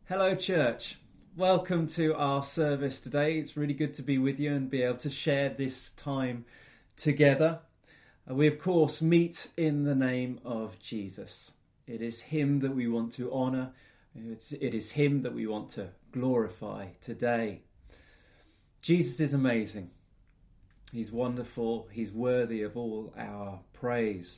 Hello, church. Welcome to our service today. It's really good to be with you and be able to share this time together. We, of course, meet in the name of Jesus. It is him that we want to honour. It is him that we want to glorify today. Jesus is amazing. He's wonderful. He's worthy of all our praise.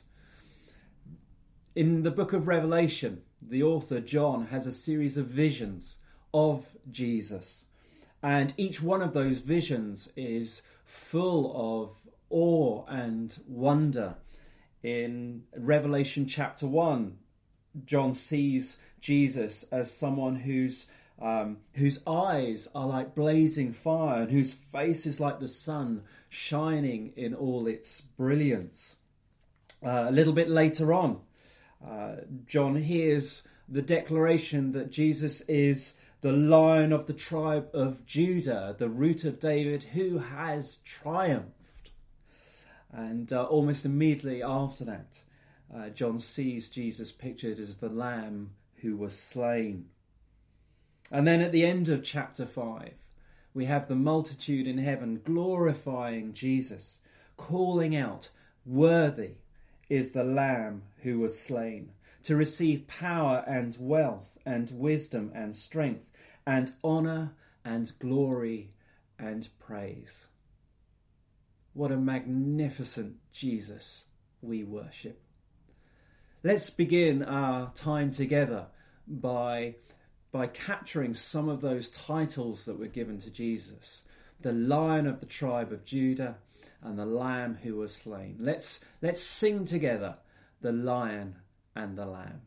In the book of Revelation, the author John has a series of visions of Jesus. And each one of those visions is full of awe and wonder. In Revelation chapter 1, John sees Jesus as someone whose eyes are like blazing fire and whose face is like the sun shining in all its brilliance. A little bit later on, John hears the declaration that Jesus is the Lion of the tribe of Judah, the Root of David, who has triumphed. And almost immediately after that, John sees Jesus pictured as the Lamb who was slain. And then at the end of chapter 5, we have the multitude in heaven glorifying Jesus, calling out, "Worthy is the Lamb who was slain, to receive power and wealth and wisdom and strength and honour and glory and praise." What a magnificent Jesus we worship. Let's begin our time together by capturing some of those titles that were given to Jesus. The Lion of the tribe of Judah and the Lamb who was slain. Let's sing together, the Lion and the Lamb.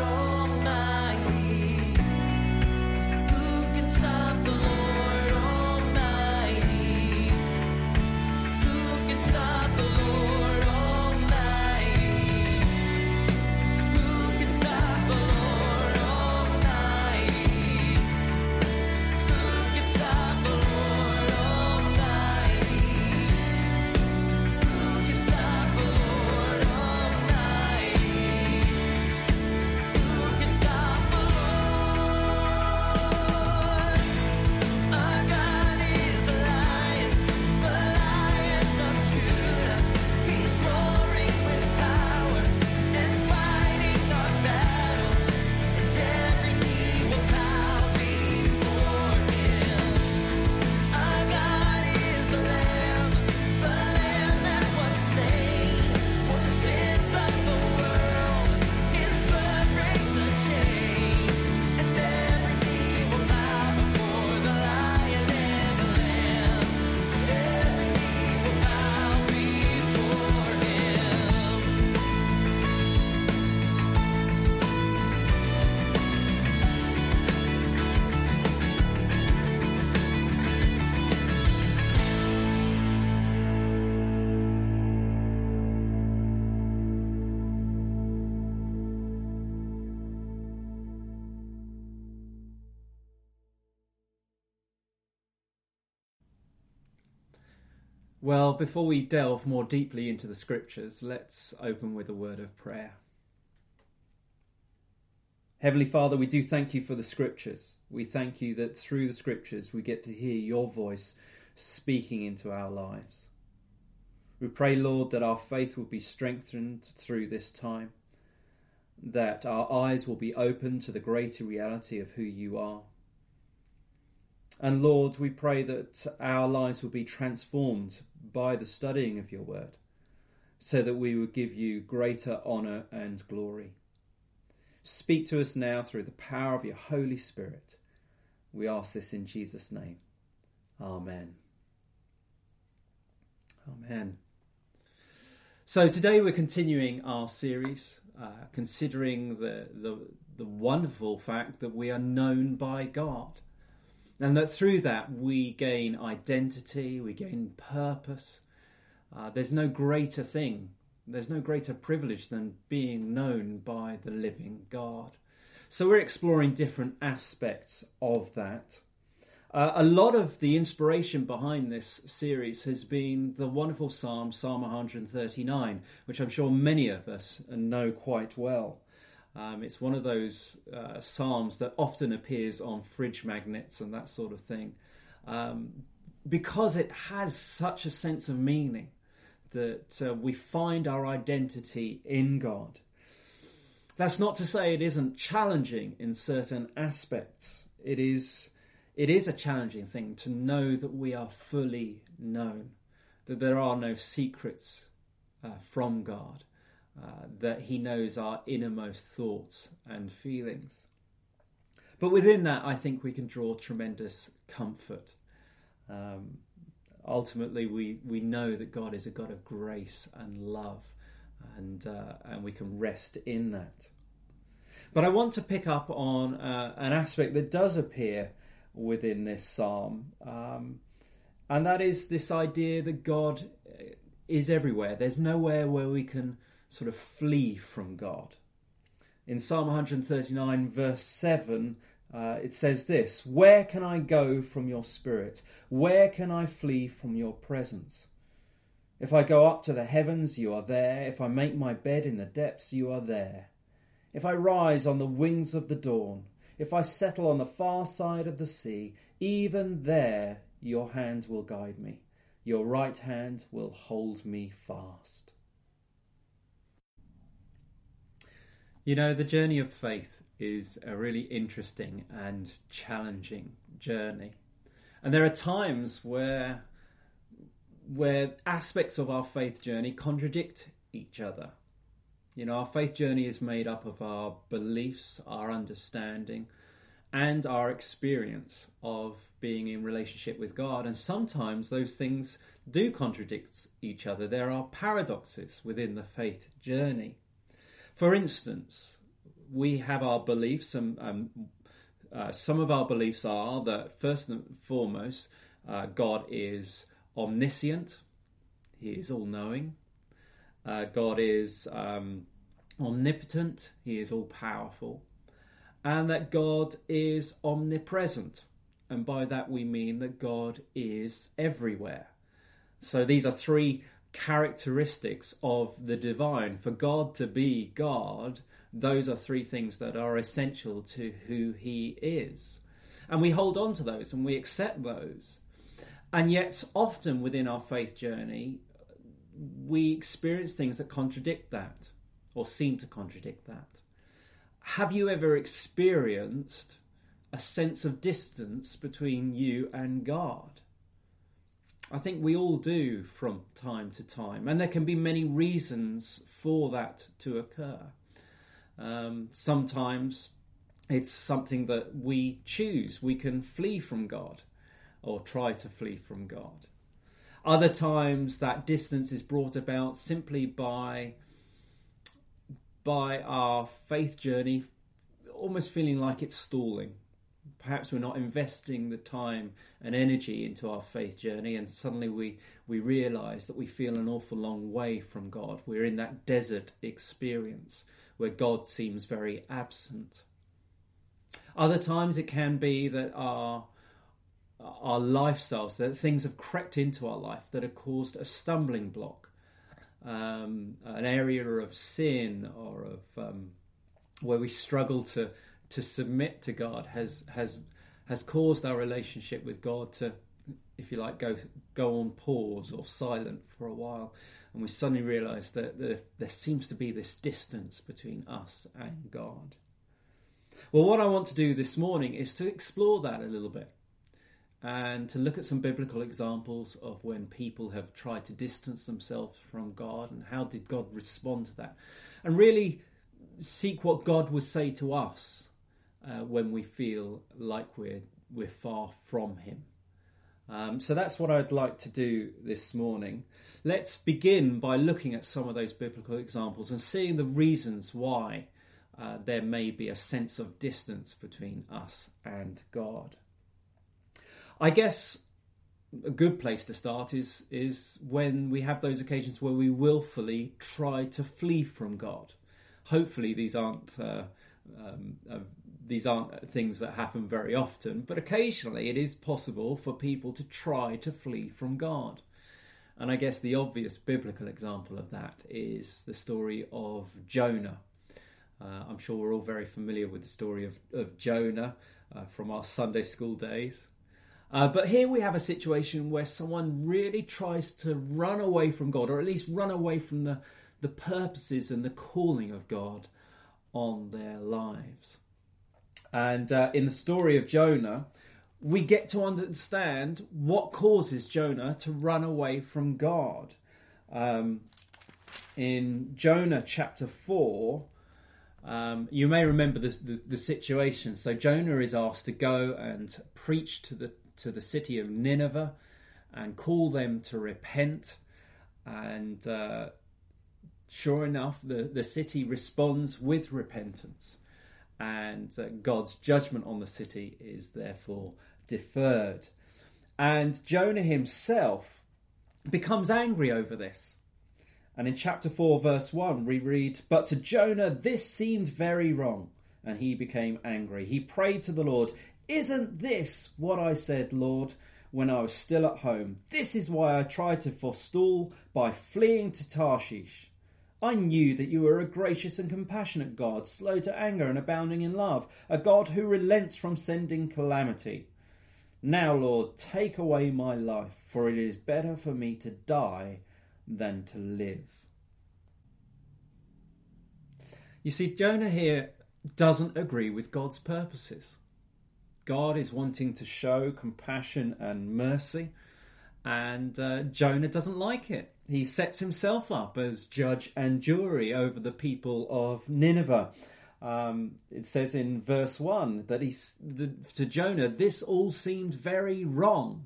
Who can stop the Lord Well, before we delve more deeply into the scriptures, let's open with a word of prayer. Heavenly Father, we do thank you for the scriptures. We thank you that through the scriptures we get to hear your voice speaking into our lives. We pray, Lord, that our faith will be strengthened through this time, that our eyes will be open to the greater reality of who you are. And Lord, we pray that our lives will be transformed by the studying of your word, so that we will give you greater honour and glory. Speak to us now through the power of your Holy Spirit. We ask this in Jesus' name. Amen. Amen. So today we're continuing our series, considering the wonderful fact that we are known by God. And that through that we gain identity, we gain purpose. There's no greater thing, there's no greater privilege than being known by the living God. So we're exploring different aspects of that. A lot of the inspiration behind this series has been the wonderful Psalm 139, which I'm sure many of us know quite well. It's one of those psalms that often appears on fridge magnets and that sort of thing, because it has such a sense of meaning that we find our identity in God. That's not to say it isn't challenging in certain aspects. It is a challenging thing to know that we are fully known, that there are no secrets from God. That he knows our innermost thoughts and feelings. But within that, I think we can draw tremendous comfort. Ultimately, we know that God is a God of grace and love, and we can rest in that. But I want to pick up on an aspect that does appear within this psalm, and that is this idea that God is everywhere. There's nowhere where we can sort of flee from God. In Psalm 139 verse 7, it says this: "Where can I go from your spirit? Where can I flee from your presence? If I go up to the heavens, you are there. If I make my bed in the depths, you are there. If I rise on the wings of the dawn, if I settle on the far side of the sea, even there your hand will guide me. Your right hand will hold me fast." You know, the journey of faith is a really interesting and challenging journey. And there are times where aspects of our faith journey contradict each other. You know, our faith journey is made up of our beliefs, our understanding, and our experience of being in relationship with God. And sometimes those things do contradict each other. There are paradoxes within the faith journey. For instance, we have our beliefs, and some of our beliefs are that first and foremost, God is omniscient, he is all-knowing, God is omnipotent, he is all-powerful, and that God is omnipresent, and by that we mean that God is everywhere. So these are three characteristics of the divine. For God to be God, those are three things that are essential to who he is. And we hold on to those and we accept those. And yet often within our faith journey, we experience things that contradict that, or seem to contradict that. Have you ever experienced a sense of distance between you and God? I think we all do from time to time, and there can be many reasons for that to occur. Sometimes it's something that we choose. We can flee from God or try to flee from God. Other times that distance is brought about simply by our faith journey almost feeling like it's stalling. Perhaps we're not investing the time and energy into our faith journey, and suddenly we realise that we feel an awful long way from God. We're in that desert experience where God seems very absent. Other times it can be that our our lifestyles, that things have crept into our life that have caused a stumbling block, an area of sin or of where we struggle to submit to God has caused our relationship with God to, if you like, go on pause or silent for a while, and we suddenly realise that there seems to be this distance between us and God. Well, what I want to do this morning is to explore that a little bit and to look at some biblical examples of when people have tried to distance themselves from God and how did God respond to that, and really seek what God would say to us when we feel like we're far from him. So that's what I'd like to do this morning. Let's begin by looking at some of those biblical examples and seeing the reasons why there may be a sense of distance between us and God. I guess a good place to start is when we have those occasions where we willfully try to flee from God. Hopefully these aren't things that happen very often, but occasionally it is possible for people to try to flee from God. And I guess the obvious biblical example of that is the story of Jonah. I'm sure we're all very familiar with the story of Jonah from our Sunday school days. But here we have a situation where someone really tries to run away from God, or at least run away from the purposes and the calling of God on their lives. And in the story of Jonah, we get to understand what causes Jonah to run away from God. In Jonah chapter 4, you may remember the situation. So Jonah is asked to go and preach to the city of Nineveh and call them to repent. And sure enough, the city responds with repentance. And God's judgment on the city is therefore deferred. And Jonah himself becomes angry over this. And in chapter 4, verse 1, we read, "But to Jonah this seemed very wrong, and he became angry. He prayed to the Lord, 'Isn't this what I said, Lord, when I was still at home? This is why I tried to forestall by fleeing to Tarshish. I knew that you were a gracious and compassionate God, slow to anger and abounding in love, a God who relents from sending calamity. Now, Lord, take away my life, for it is better for me to die than to live.'" You see, Jonah here doesn't agree with God's purposes. God is wanting to show compassion and mercy, and Jonah doesn't like it. He sets himself up as judge and jury over the people of Nineveh. It says in verse 1 that to Jonah, this all seemed very wrong.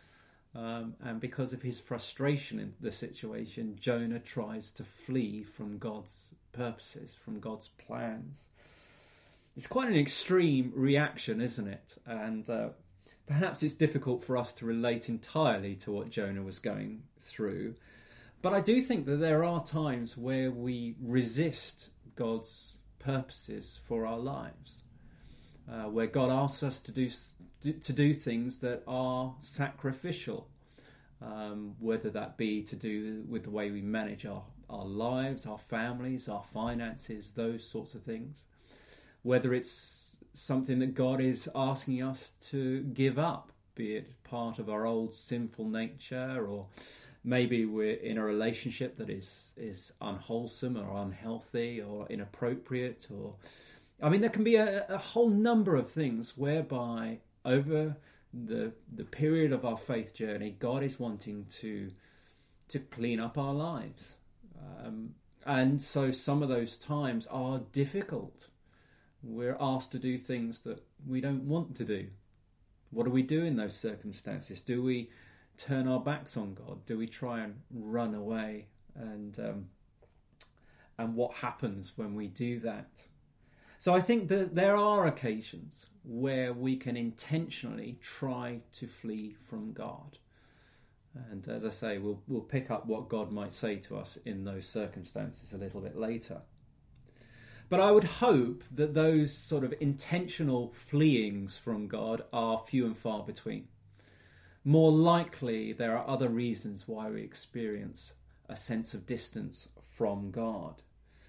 And because of his frustration in the situation, Jonah tries to flee from God's purposes, from God's plans. It's quite an extreme reaction, isn't it? And perhaps it's difficult for us to relate entirely to what Jonah was going through. But I do think that there are times where we resist God's purposes for our lives, where God asks us to do things that are sacrificial, whether that be to do with the way we manage our lives, our families, our finances, those sorts of things. Whether it's something that God is asking us to give up, be it part of our old sinful nature, or maybe we're in a relationship that is unwholesome or unhealthy or inappropriate, or there can be a whole number of things whereby over the period of our faith journey, God is wanting to clean up our lives. And so some of those times are difficult. We're asked to do things that we don't want to do. What do we do in those circumstances? Do we turn our backs on God? Do we try and run away? And what happens when we do that? So I think that there are occasions where we can intentionally try to flee from God. And as I say, we'll pick up what God might say to us in those circumstances a little bit later. But I would hope that those sort of intentional fleeings from God are few and far between. more likely there are other reasons why we experience a sense of distance from God.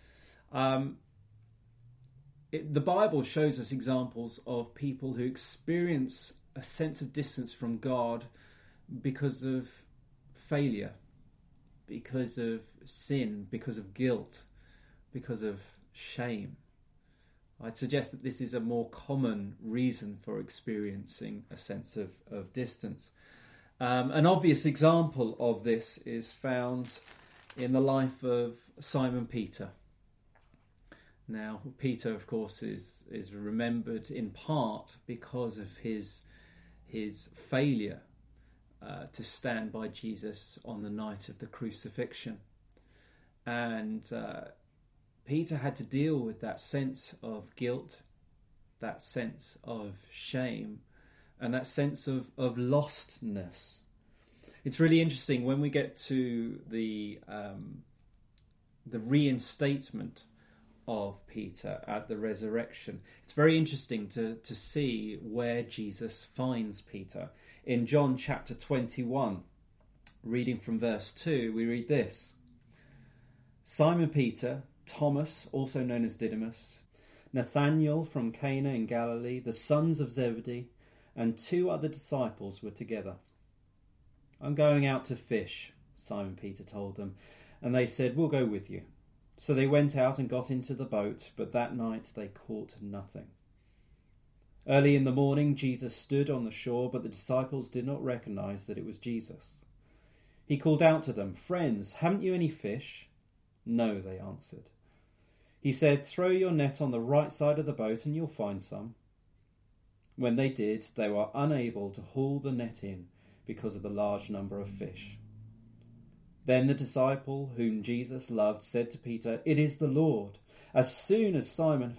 The Bible shows us examples of people who experience a sense of distance from God because of failure, because of sin, because of guilt, because of shame. I'd suggest that this is a more common reason for experiencing a sense of distance. An obvious example of this is found in the life of Simon Peter. Now, Peter, of course, is remembered in part because of his failure to stand by Jesus on the night of the crucifixion. And Peter had to deal with that sense of guilt, that sense of shame, and that sense of lostness. It's really interesting when we get to the reinstatement of Peter at the resurrection. It's very interesting to see where Jesus finds Peter. In John chapter 21, reading from verse 2, we read this: Simon Peter, Thomas, also known as Didymus, Nathanael from Cana in Galilee, the sons of Zebedee, and 2 other disciples were together. "I'm going out to fish," Simon Peter told them, and they said, "We'll go with you." So they went out and got into the boat, but that night they caught nothing. Early in the morning, Jesus stood on the shore, but the disciples did not recognize that it was Jesus. He called out to them, "Friends, haven't you any fish?" "No," they answered. He said, "Throw your net on the right side of the boat and you'll find some." When they did, they were unable to haul the net in because of the large number of fish. Then the disciple whom Jesus loved said to Peter, "It is the Lord." As soon as Simon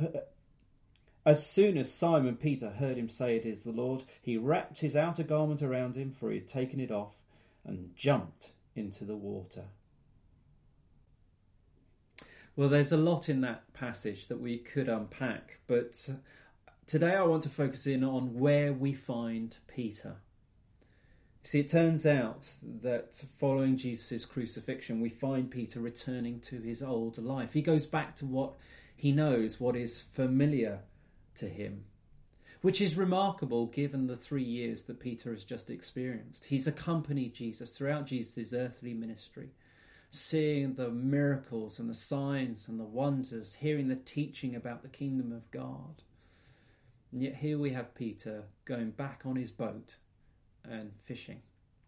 Peter heard him say it is the Lord, he wrapped his outer garment around him, for he had taken it off, and jumped into the water. Well, there's a lot in that passage that we could unpack, but today I want to focus in on where we find Peter. See, it turns out that following Jesus' crucifixion, we find Peter returning to his old life. He goes back to what he knows, what is familiar to him, which is remarkable given the 3 years that Peter has just experienced. He's accompanied Jesus throughout Jesus' earthly ministry, seeing the miracles and the signs and the wonders, hearing the teaching about the kingdom of God. And yet here we have Peter going back on his boat and fishing.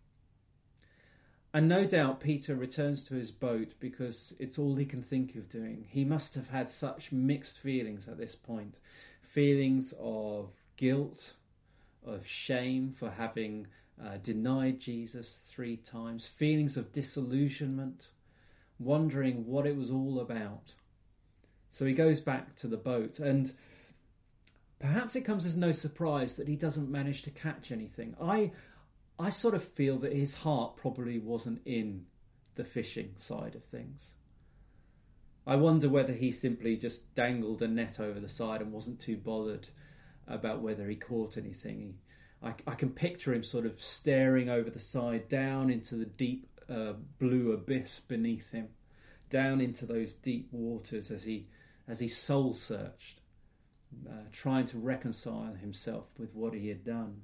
And no doubt Peter returns to his boat because it's all he can think of doing. He must have had such mixed feelings at this point. Feelings of guilt, of shame for having denied Jesus 3 times. Feelings of disillusionment, wondering what it was all about. So he goes back to the boat, and perhaps it comes as no surprise that he doesn't manage to catch anything. I sort of feel that his heart probably wasn't in the fishing side of things. I wonder whether he simply just dangled a net over the side and wasn't too bothered about whether he caught anything. I can picture him sort of staring over the side, down into the deep blue abyss beneath him, down into those deep waters as he soul searched, trying to reconcile himself with what he had done.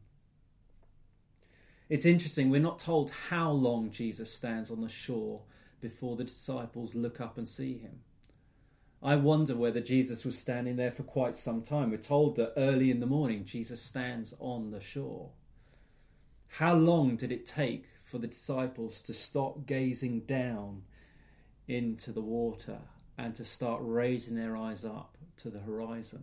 It's interesting, we're not told how long Jesus stands on the shore before the disciples look up and see him. I wonder whether Jesus was standing there for quite some time. We're told that early in the morning Jesus stands on the shore. How long did it take for the disciples to stop gazing down into the water and to start raising their eyes up to the horizon?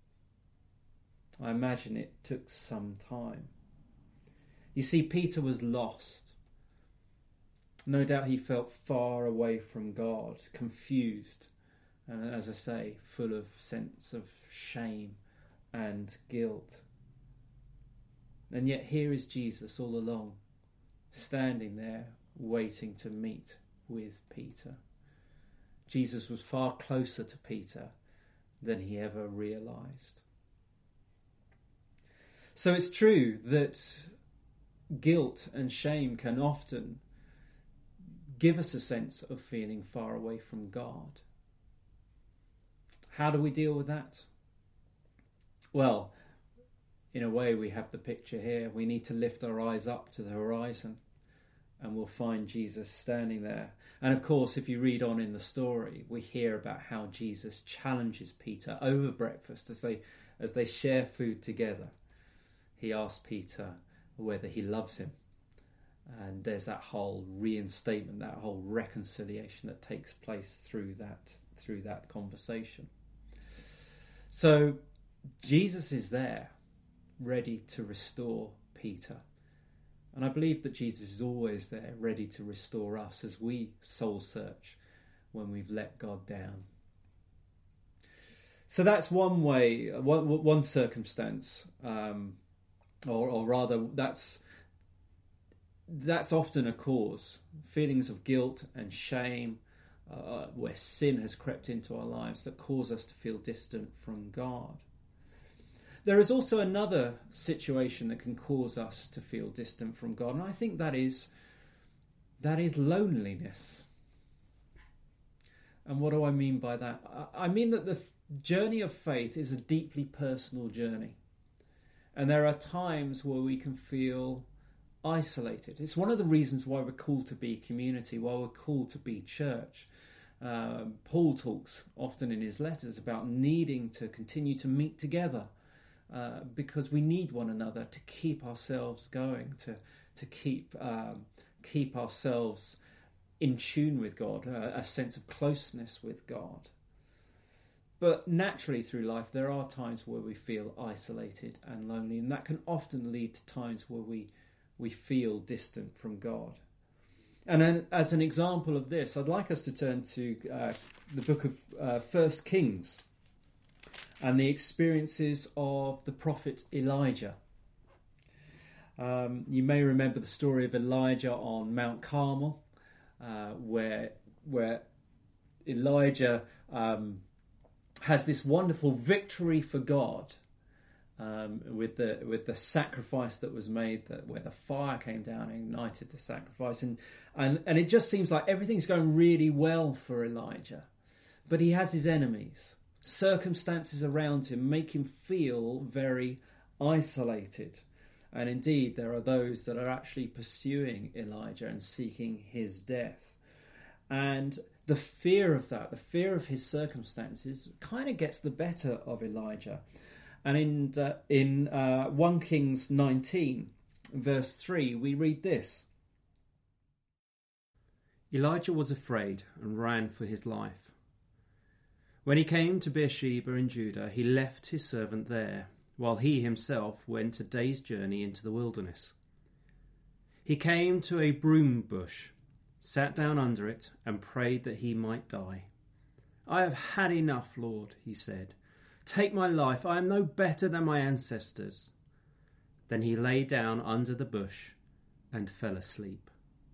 I imagine it took some time. You see, Peter was lost. No doubt he felt far away from God, confused, and as I say, full of sense of shame and guilt. And yet here is Jesus all along, standing there, waiting to meet with Peter. Jesus was far closer to Peter than he ever realised. So it's true that guilt and shame can often give us a sense of feeling far away from God. How do we deal with that? Well, in a way, we have the picture here. We need to lift our eyes up to the horizon, and we'll find Jesus standing there. And of course, if you read on in the story, we hear about how Jesus challenges Peter over breakfast as they share food together. He asks Peter whether he loves him. And there's that whole reinstatement, that whole reconciliation that takes place through that conversation. So Jesus is there, ready to restore Peter. And I believe that Jesus is always there, ready to restore us as we soul search when we've let God down. So that's one way, one circumstance, or rather, that's often a cause. Feelings of guilt and shame, where sin has crept into our lives, that cause us to feel distant from God. There is also another situation that can cause us to feel distant from God, and I think that is loneliness. And what do I mean by that? I mean that the journey of faith is a deeply personal journey, and there are times where we can feel isolated. It's one of the reasons why we're called to be community, why we're called to be church. Paul talks often in his letters about needing to continue to meet together, because we need one another to keep ourselves going, to keep ourselves in tune with God, a sense of closeness with God. But naturally through life there are times where we feel isolated and lonely, and that can often lead to times where we feel distant from God. And then, as an example of this, I'd like us to turn to the book of 1 Kings and the experiences of the prophet Elijah. You may remember the story of Elijah on Mount Carmel, where Elijah has this wonderful victory for God. With the sacrifice that was made, where the fire came down and ignited the sacrifice, and it just seems like everything's going really well for Elijah, but he has his enemies. Circumstances around him make him feel very isolated, and indeed there are those that are actually pursuing Elijah and seeking his death. And the fear of that, the fear of his circumstances, kind of gets the better of Elijah. And in 1 Kings 19, verse 3, we read this. Elijah was afraid and ran for his life. When he came to Beersheba in Judah, he left his servant there, while he himself went a day's journey into the wilderness. He came to a broom bush, sat down under it, and prayed that he might die. "I have had enough, Lord," he said. "Take my life, I am no better than my ancestors." Then he lay down under the bush and fell asleep.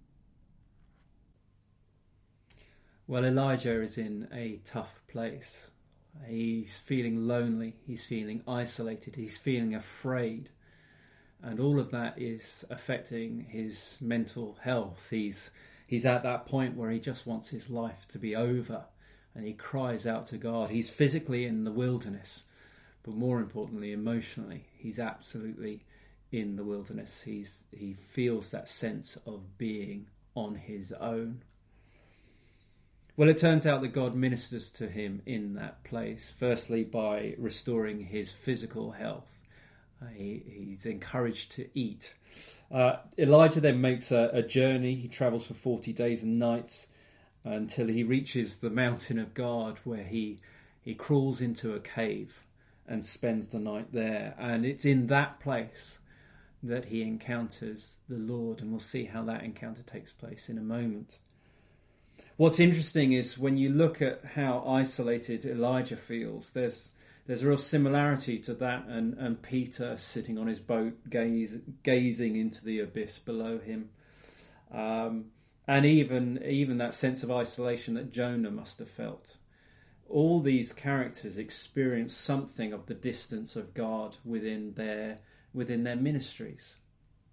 Well, Elijah is in a tough place. He's feeling lonely, he's feeling isolated, he's feeling afraid. And all of that is affecting his mental health. He's at that point where he just wants his life to be over. And he cries out to God. He's physically in the wilderness, but more importantly, emotionally, he's absolutely in the wilderness. He feels that sense of being on his own. Well, it turns out that God ministers to him in that place, firstly by restoring his physical health. He's encouraged to eat. Elijah then makes a journey. He travels for 40 days and nights until he reaches the mountain of God, where he crawls into a cave and spends the night there. And it's in that place that he encounters the Lord, and we'll see how that encounter takes place in a moment. What's interesting is when you look at how isolated Elijah feels, there's a real similarity to that and Peter sitting on his boat gazing into the abyss below him. And even that sense of isolation that Jonah must have felt. All these characters experience something of the distance of God within their ministries.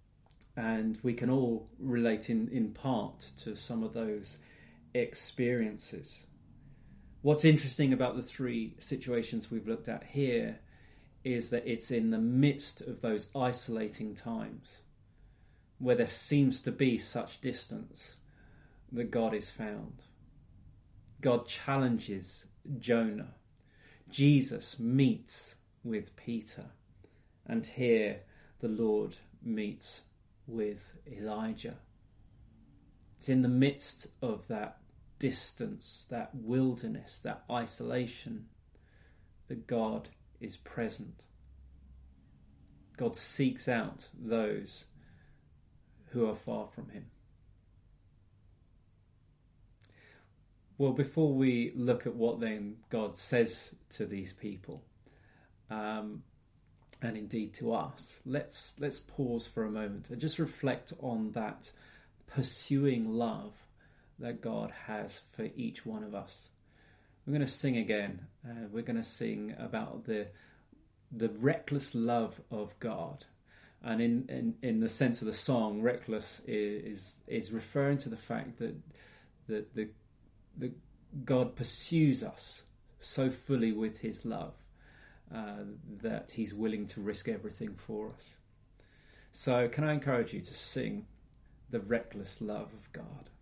And we can all relate in part to some of those experiences. What's interesting about the three situations we've looked at here is that it's in the midst of those isolating times where there seems to be such distance that God is found. God challenges Jonah. Jesus meets with Peter. And here the Lord meets with Elijah. It's in the midst of that distance, that wilderness, that isolation, that God is present. God seeks out those who are far from him. Well, before we look at what then God says to these people, and indeed to us, let's pause for a moment and just reflect on that pursuing love that God has for each one of us. We're going to sing again. We're going to sing about the reckless love of God. And in the sense of the song, reckless is referring to the fact that God pursues us so fully with his love that he's willing to risk everything for us. So can I encourage you to sing the reckless love of God?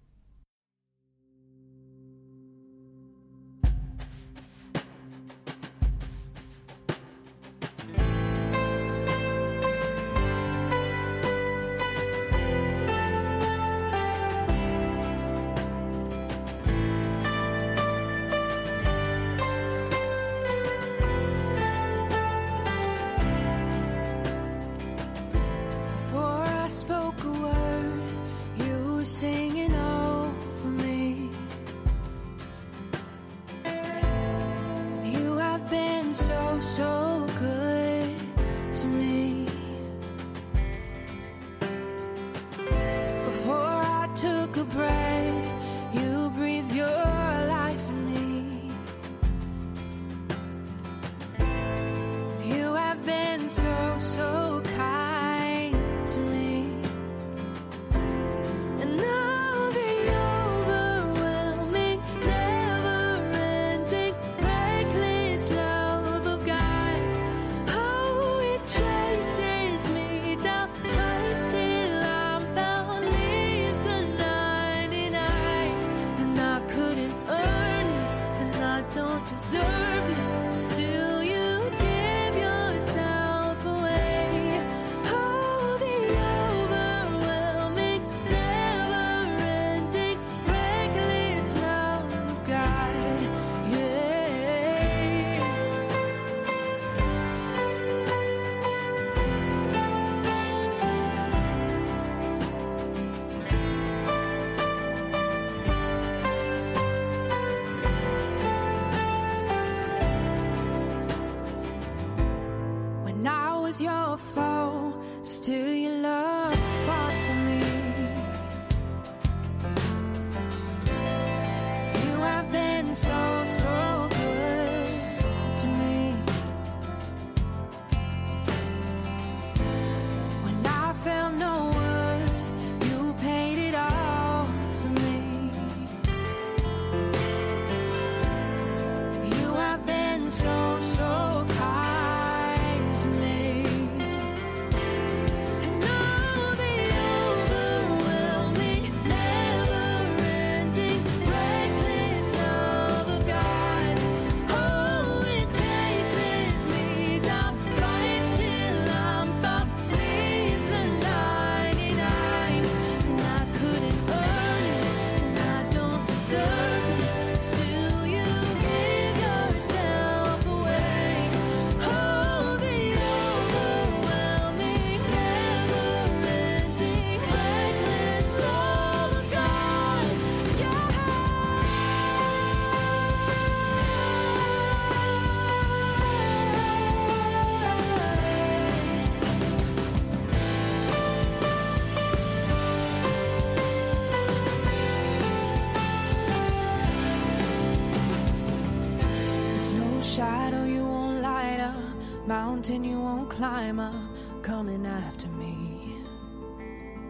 Mountain you won't climb up, coming after me.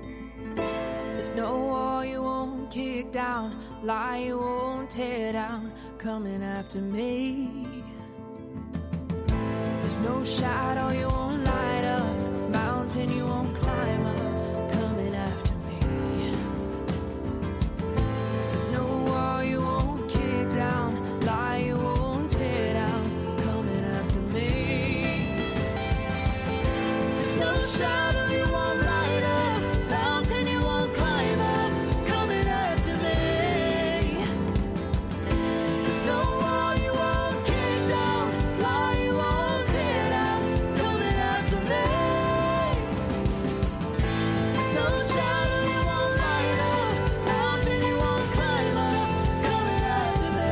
There's no wall you won't kick down, lie you won't tear down, coming after me. There's no shadow you won't light up, mountain you won't climb up, coming after me. There's no wall you won't kick down, lie you won't tear down, coming after me. There's no shadow you won't light up, mountain you won't climb up, coming after me. There's no wall you won't kick down, lie you won't tear down, coming after me. There's no shadow you won't light up, mountain you won't climb up, coming after me.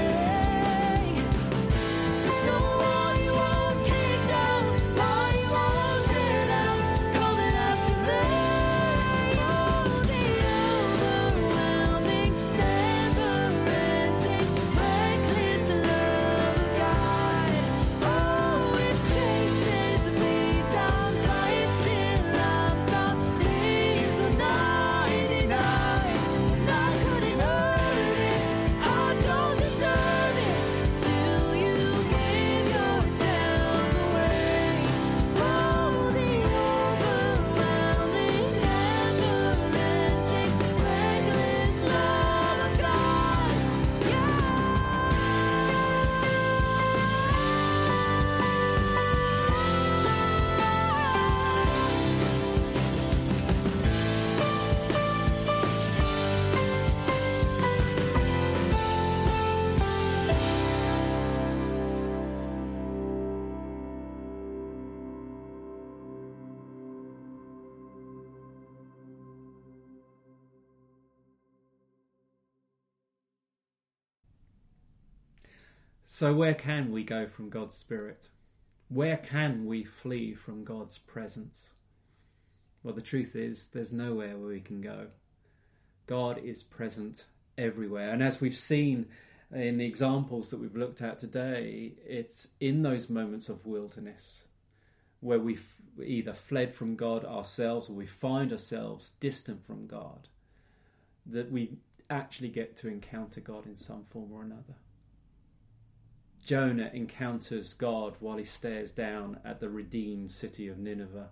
There's no wall you won't kick down, lie you won't tear down, coming after me. Oh, the overwhelming, never-ending, reckless love of God. Oh, it chases me down, fights till I'm found, leaves the 99. And I couldn't earn it, I don't deserve it, still you gave yourself away. Oh, the overwhelming, never-ending, reckless love of God. Yeah. So where can we go from God's Spirit? Where can we flee from God's presence? Well, the truth is, there's nowhere where we can go. God is present everywhere. And as we've seen in the examples that we've looked at today, it's in those moments of wilderness where we've either fled from God ourselves or we find ourselves distant from God that we actually get to encounter God in some form or another. Jonah encounters God while he stares down at the redeemed city of Nineveh.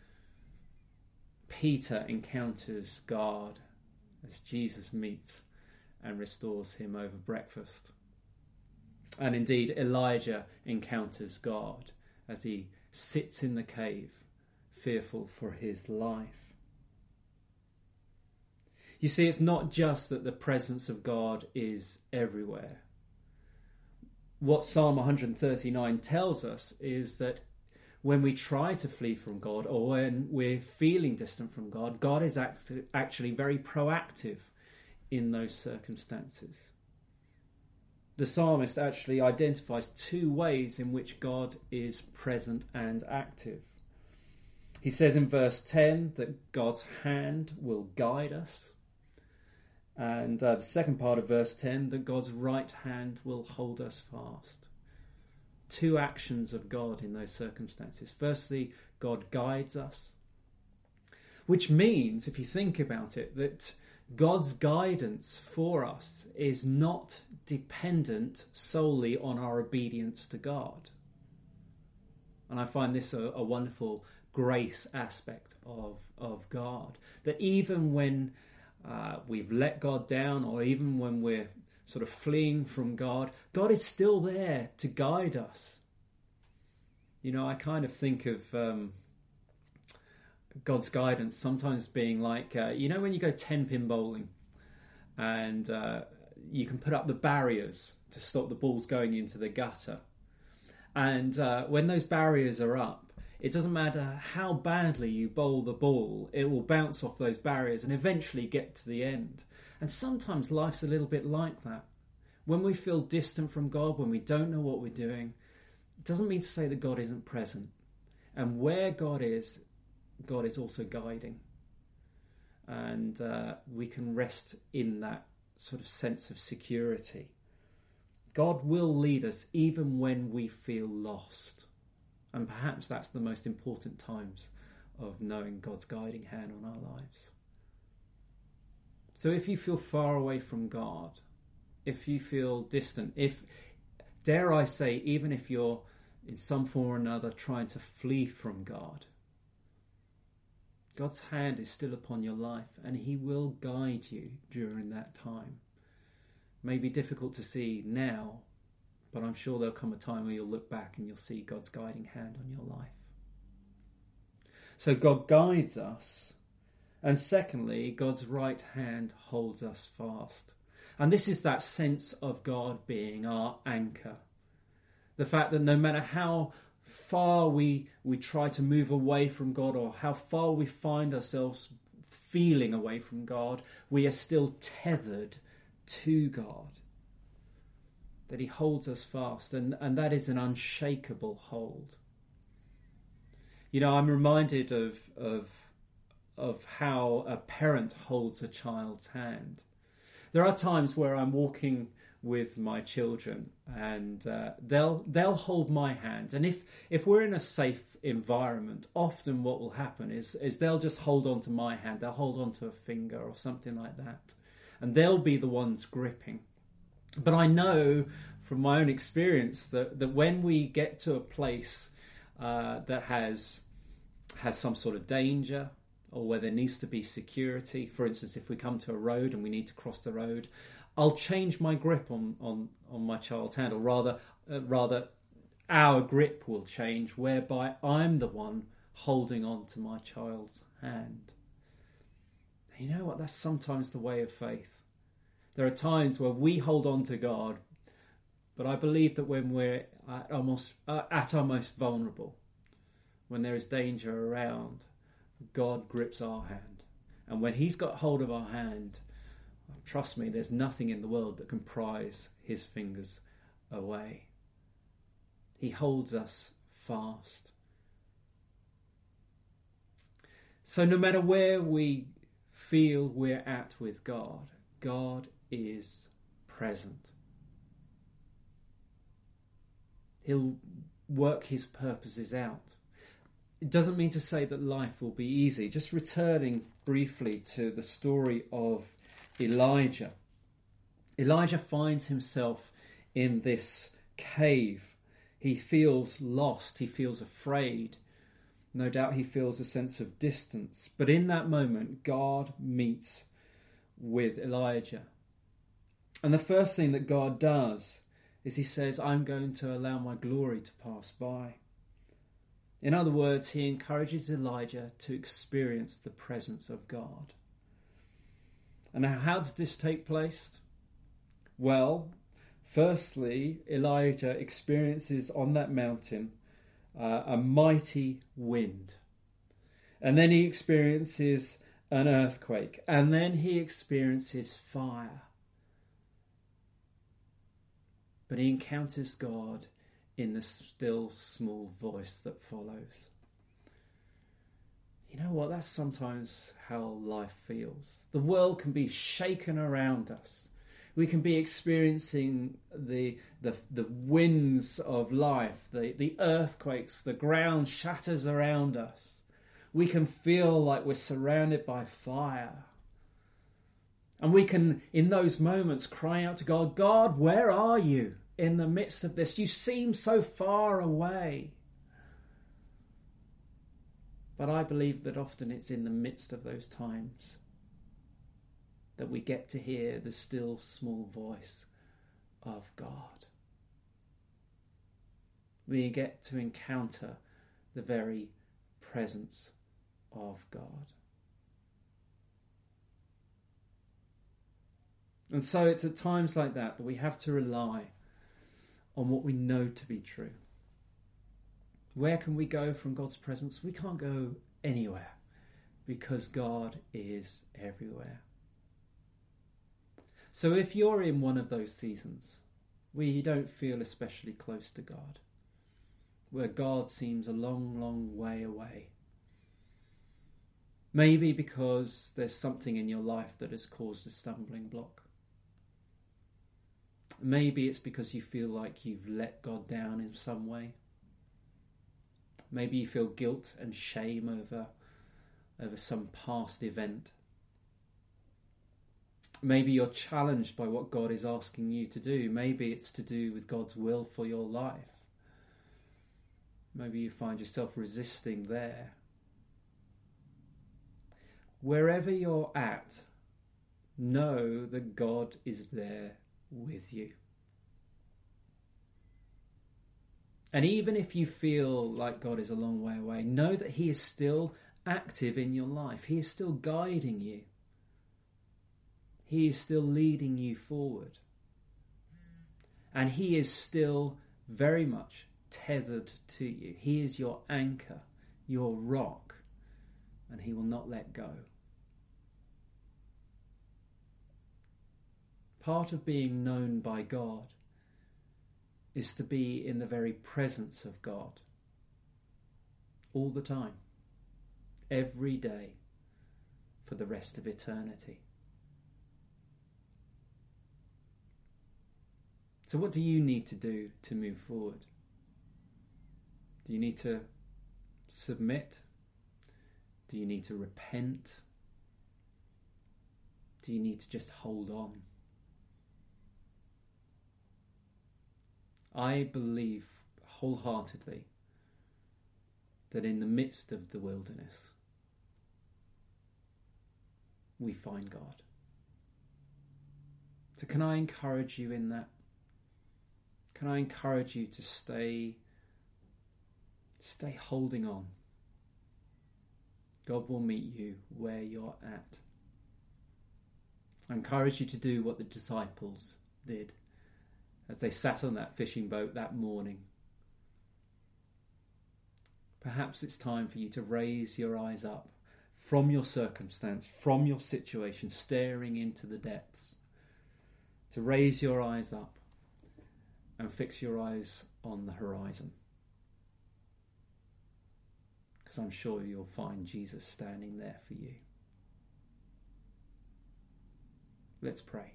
Peter encounters God as Jesus meets and restores him over breakfast. And indeed, Elijah encounters God as he sits in the cave, fearful for his life. You see, it's not just that the presence of God is everywhere. What Psalm 139 tells us is that when we try to flee from God or when we're feeling distant from God, God is actually very proactive in those circumstances. The psalmist actually identifies two ways in which God is present and active. He says in verse 10 that God's hand will guide us. And the second part of verse 10, that God's right hand will hold us fast. Two actions of God in those circumstances. Firstly, God guides us, which means, if you think about it, that God's guidance for us is not dependent solely on our obedience to God. And I find this a wonderful grace aspect of God. That even when we've let God down, or even when we're sort of fleeing from God, God is still there to guide us. You know, I kind of think of God's guidance sometimes being like, you know, when you go 10-pin bowling and you can put up the barriers to stop the balls going into the gutter. And when those barriers are up, it doesn't matter how badly you bowl the ball, it will bounce off those barriers and eventually get to the end. And sometimes life's a little bit like that. When we feel distant from God, when we don't know what we're doing, it doesn't mean to say that God isn't present. And where God is also guiding. And we can rest in that sort of sense of security. God will lead us even when we feel lost. And perhaps that's the most important times of knowing God's guiding hand on our lives. So if you feel far away from God, if you feel distant, if, dare I say, even if you're in some form or another trying to flee from God, God's hand is still upon your life and he will guide you during that time. It may be difficult to see now, but I'm sure there'll come a time where you'll look back and you'll see God's guiding hand on your life. So God guides us. And secondly, God's right hand holds us fast. And this is that sense of God being our anchor. The fact that no matter how far we try to move away from God, or how far we find ourselves feeling away from God, we are still tethered to God. That he holds us fast, and that is an unshakable hold. You know, I'm reminded of how a parent holds a child's hand. There are times where I'm walking with my children and they'll hold my hand, and if we're in a safe environment, often what will happen is they'll just hold on to my hand. They'll hold on to a finger or something like that, and they'll be the ones gripping. But I know from my own experience that when we get to a place that has some sort of danger, or where there needs to be security, for instance, if we come to a road and we need to cross the road, I'll change my grip on my child's hand, or rather our grip will change, whereby I'm the one holding on to my child's hand. And you know what? That's sometimes the way of faith. There are times where we hold on to God, but I believe that when we're at our most vulnerable, when there is danger around, God grips our hand. And when he's got hold of our hand, trust me, there's nothing in the world that can prise his fingers away. He holds us fast. So no matter where we feel we're at with God, God is present. He'll work his purposes out. It doesn't mean to say that life will be easy. Just returning briefly to the story of Elijah. Elijah finds himself in this cave. He feels lost. He feels afraid. No doubt he feels a sense of distance. But in that moment, God meets with Elijah. And the first thing that God does is he says, I'm going to allow my glory to pass by. In other words, he encourages Elijah to experience the presence of God. And now, how does this take place? Well, firstly, Elijah experiences on that mountain a mighty wind. And then he experiences an earthquake. And then he experiences fire. But he encounters God in the still small voice that follows. You know what? That's sometimes how life feels. The world can be shaken around us. We can be experiencing the winds of life, the earthquakes, the ground shatters around us. We can feel like we're surrounded by fire. And we can, in those moments, cry out to God, God, where are you in the midst of this? You seem so far away. But I believe that often it's in the midst of those times that we get to hear the still small voice of God. We get to encounter the very presence of God. And so it's at times like that we have to rely on what we know to be true. Where can we go from God's presence? We can't go anywhere because God is everywhere. So if you're in one of those seasons where you don't feel especially close to God, where God seems a long, long way away, maybe because there's something in your life that has caused a stumbling block. Maybe it's because you feel like you've let God down in some way. Maybe you feel guilt and shame over some past event. Maybe you're challenged by what God is asking you to do. Maybe it's to do with God's will for your life. Maybe you find yourself resisting there. Wherever you're at, know that God is there with you. And even if you feel like God is a long way away, know that He is still active in your life. He is still guiding you. He is still leading you forward. And He is still very much tethered to you. He is your anchor, your rock, and He will not let go. Part of being known by God is to be in the very presence of God all the time, every day, for the rest of eternity. So what do you need to do to move forward? Do you need to submit? Do you need to repent? Do you need to just hold on? I believe wholeheartedly that in the midst of the wilderness, we find God. So can I encourage you in that? Can I encourage you to stay holding on? God will meet you where you're at. I encourage you to do what the disciples did as they sat on that fishing boat that morning. Perhaps it's time for you to raise your eyes up from your circumstance, from your situation, staring into the depths. To raise your eyes up and fix your eyes on the horizon. Because I'm sure you'll find Jesus standing there for you. Let's pray.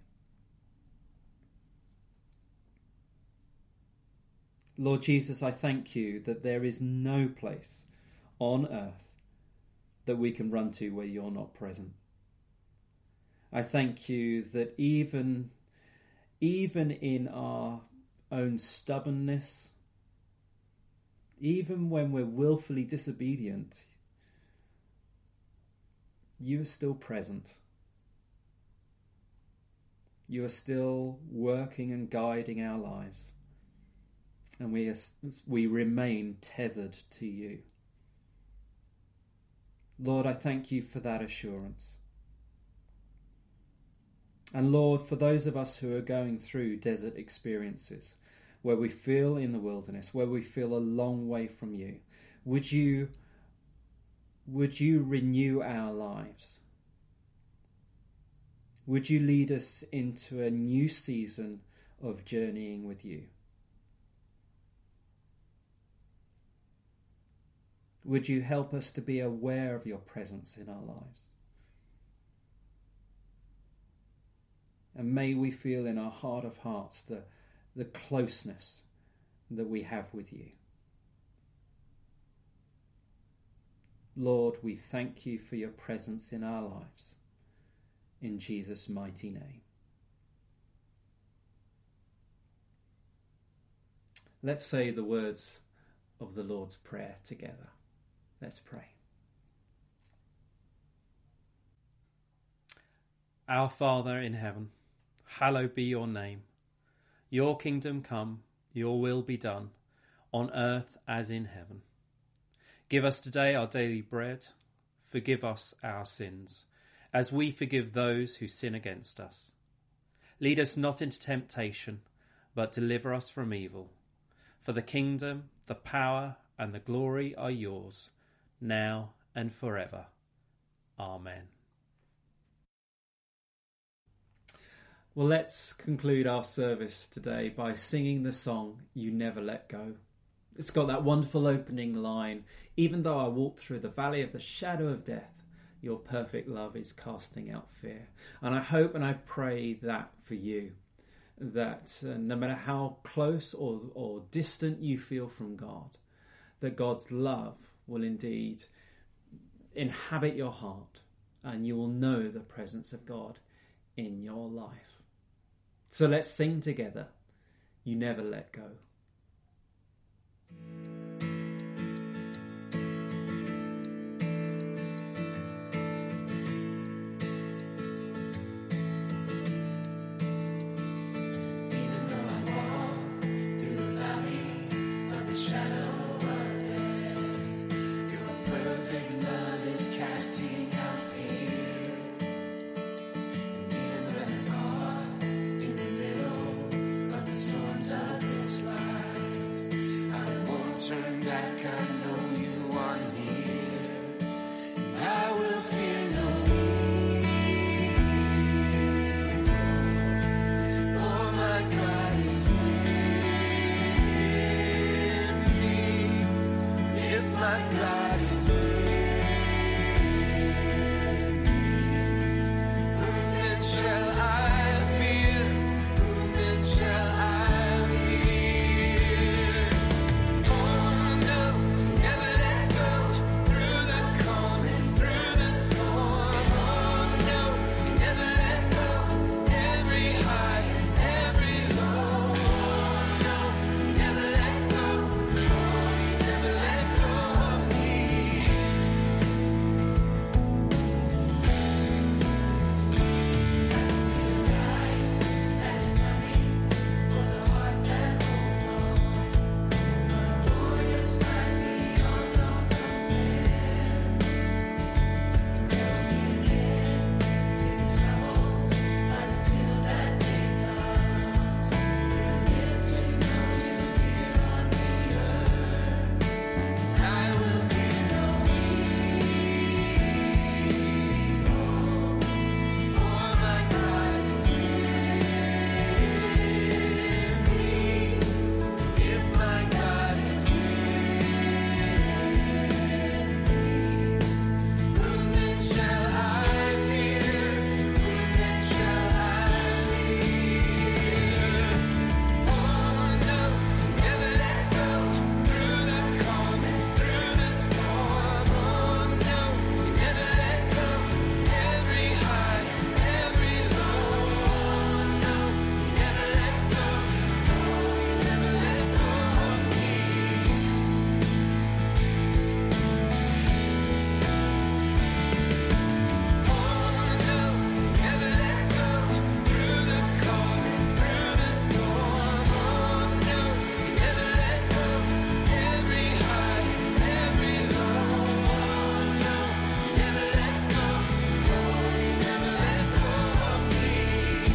Lord Jesus, I thank you that there is no place on earth that we can run to where you're not present. I thank you that even in our own stubbornness, even when we're willfully disobedient, you are still present. You are still working and guiding our lives. And we remain tethered to you. Lord, I thank you for that assurance. And Lord, for those of us who are going through desert experiences, where we feel in the wilderness, where we feel a long way from you, would you renew our lives? Would you lead us into a new season of journeying with you? Would you help us to be aware of your presence in our lives? And may we feel in our heart of hearts the closeness that we have with you. Lord, we thank you for your presence in our lives. In Jesus' mighty name. Let's say the words of the Lord's Prayer together. Let's pray. Our Father in heaven, hallowed be your name. Your kingdom come, your will be done, on earth as in heaven. Give us today our daily bread. Forgive us our sins, as we forgive those who sin against us. Lead us not into temptation, but deliver us from evil. For the kingdom, the power, and the glory are yours, now and forever. Amen. Well, let's conclude our service today by singing the song, You Never Let Go. It's got that wonderful opening line, even though I walk through the valley of the shadow of death, your perfect love is casting out fear. And I hope and I pray that for you, that no matter how close or distant you feel from God, that God's love will indeed inhabit your heart and you will know the presence of God in your life. So let's sing together. You never let go. Even though I walk through the valley of the shadow of death, your perfect love is casting out fear. And even when I'm caught in the middle of the storms of this life, I won't turn back. I know you are near, and I will fear no for my God is with me. If my God is with me, whom then shall I fear? Whom then shall I fear? Oh no, never let go. Through the calm and through the storm. Oh no, you never let go. Every high and every low. Oh no, you never let go. Oh, you never let go of me. That is coming for the heart that holds on. The glorious light beyond all compare. There will be an end to these troubles, but until that day comes, we'll live to know you here on the earth. I will fear no evil, for my God is with me. If my God is with me, whom then shall I fear? Whom then shall I fear? Oh no, never let go. Through the calm and through the storm. Oh no, you never let go. Every high and every low. Oh no, you never let go. Oh, you never let go of me. Oh no, never let go. Through the calm and through the storm. Oh no, you never let go. Every high and every low. Oh no, you never let go. Oh, you never let go of me.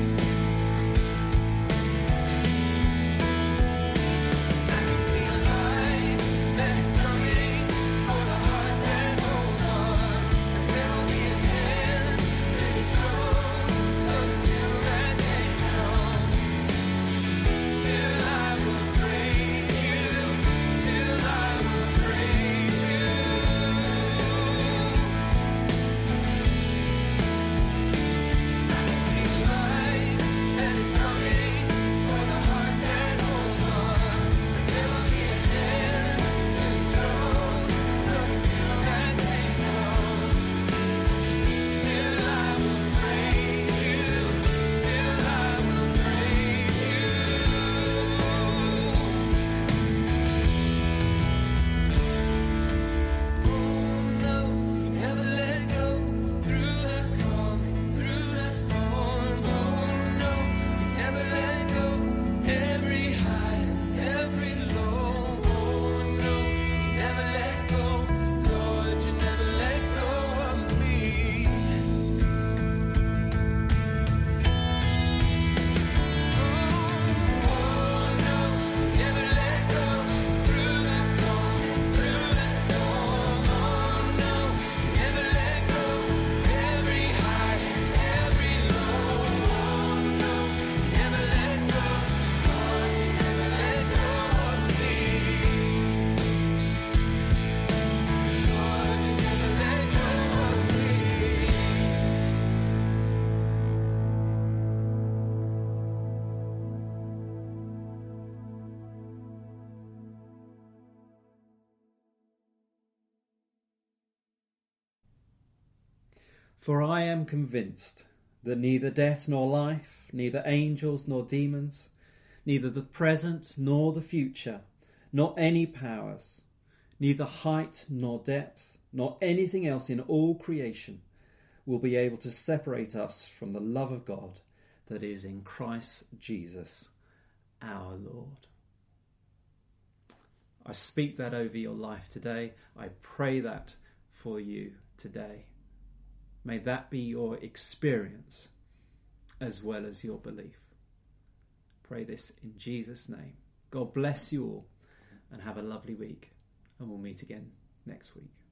I can see a light that is coming for the heart that holds on. And there will be an end to these troubles, but until that day comes, still I will praise you. Still I will praise you. I can see a light that is coming for the heart that holds on. And there will be an end to these troubles, but until that day comes, still I will praise you. Still I will praise you. Oh no, you never let go. Through the calm and through the storm. Oh no, you never let go. Every high and every low. Oh no, you never let go. Lord, you never let go of me. Oh no, you never let go. Through the calm and through the storm. Oh no, you never let go. Every high and every low. Oh no, you never let go. Lord, you never let go of me. Lord, you never let go of me. For I am convinced that neither death nor life, neither angels nor demons, neither the present nor the future, nor any powers, neither height nor depth, nor anything else in all creation will be able to separate us from the love of God that is in Christ Jesus our Lord. I speak that over your life today. I pray that for you today. May that be your experience as well as your belief. Pray this in Jesus' name. God bless you all and have a lovely week, and we'll meet again next week.